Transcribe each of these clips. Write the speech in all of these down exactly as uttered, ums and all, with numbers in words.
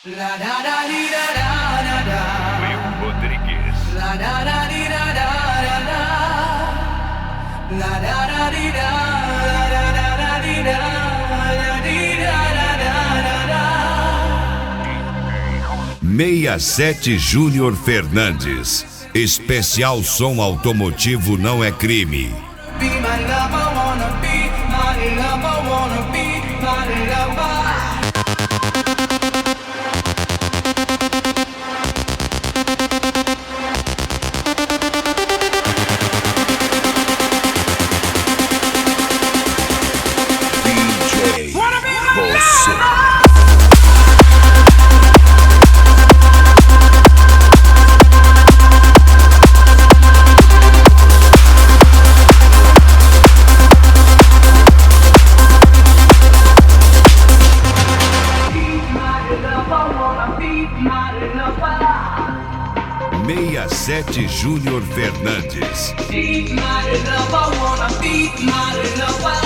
La da da di da da da da. Will Rodrigues. La da da di da da da da. La da da di da da da da di da da di da da da da da. sessenta e sete Júnior Fernandes. Especial som automotivo não é crime. Be my lover, wanna be my lover, wanna be my lover. sessenta e sete Júnior Fernandes. Be my lover, wanna be my lover.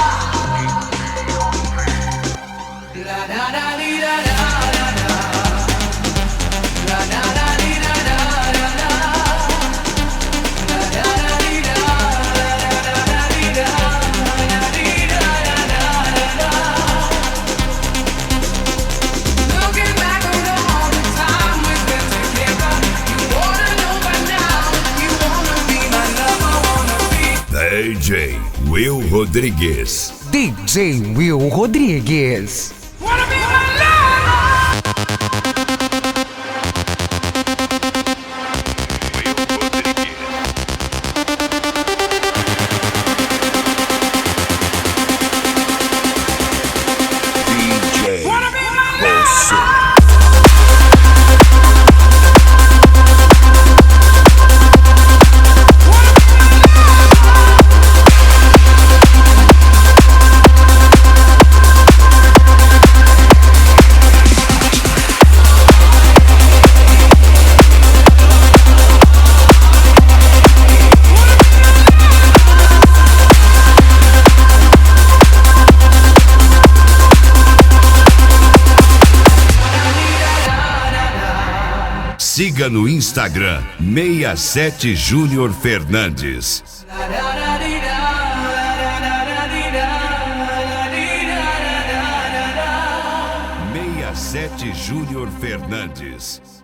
La da da di da da da da. La da da di da da da da. La da da di da da da da di da da di da da da da. Looking back on all the time we spent together, you wanna know by now, you wanna be my lover, wanna be. D J Will Rodrigues. D J Will Rodrigues. Wanna be my lover. Will Rodrigues. D J Wanna be my lover. Siga no Instagram sessenta e sete Júnior Fernandes. La da da di da, la da da da di da, la di da da da da da. sessenta e sete Júnior Fernandes.